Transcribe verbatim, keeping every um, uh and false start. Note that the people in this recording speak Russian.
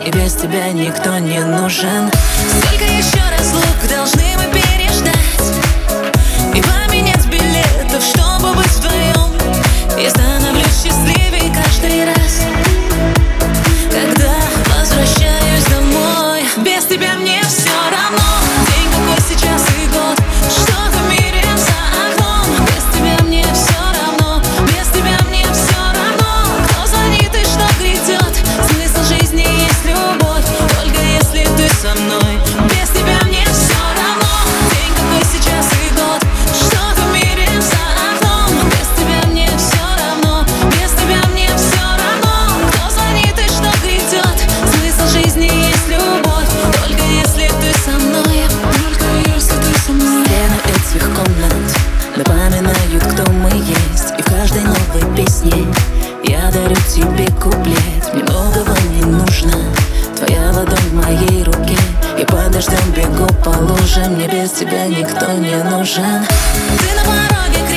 И без тебя никто не нужен. Сколько еще разлук должны мы переждать и поменять билетов, чтобы быть вдвоем? Я становлюсь счастливее каждый раз, когда возвращаюсь домой. Без тебя мне все равно, день какой сейчас и год, что в мире за окном. Без тебя мне все равно, без тебя мне все равно, кто звонит и что грядет. Смысл жизни есть любовь, только если ты со мной. Без тебя мне все равно, день какой сейчас и год, что в мире за окном. Без тебя мне все равно, без тебя мне все равно, кто звонит и что грядет. Смысл жизни есть любовь, только если ты со мной, только если ты со мной. Стены этих комнат напоминают, кто мы есть. И в каждой новой песне я дарю тебе куплет. Мне многого не нужно, твоя ладонь в моей руке. И под дождем бегу по лужам, мне без тебя никто не нужен. Ты на пороге